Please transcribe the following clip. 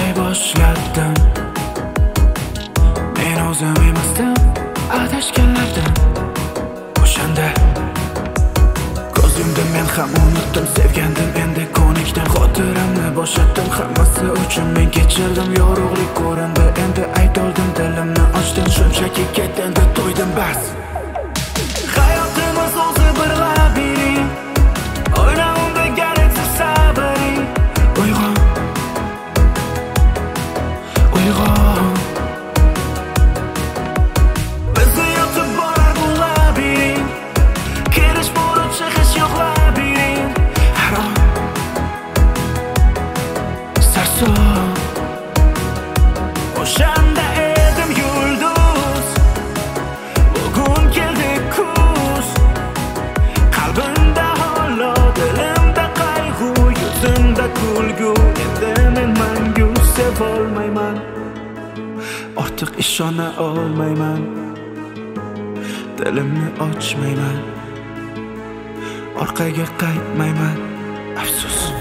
o'ylay boshladim. Men o'zim emasdim adashganlardan. O'shanda ko'zimda men ham unutdim, sevgandim, endi ko'nikdan xotiramni bo'shatdim. Hammasi uchun men kechirdim, yorug'lik ko'rindi, endi aytoldim, dilimni ochdim, shunchaki ketganda to'ydim bas. Hayotimiz o'zi bir labirint, o'yna unda gereksiz sabring. Uyg'on, uyg'on, bizni yotib borar bu labirint, kirish bo'lib chiqish yo'q labirint. Harom, sarson, o'shanda edim yulduz, bugun keldi kuz. Qalbimda holo, dilimda qayg'u, yuzimda kulgu. Endi men mangu sevolmayman, ortiq ishona olmayman, dilimni ochmayman, orqaga qaytmayman, afsus.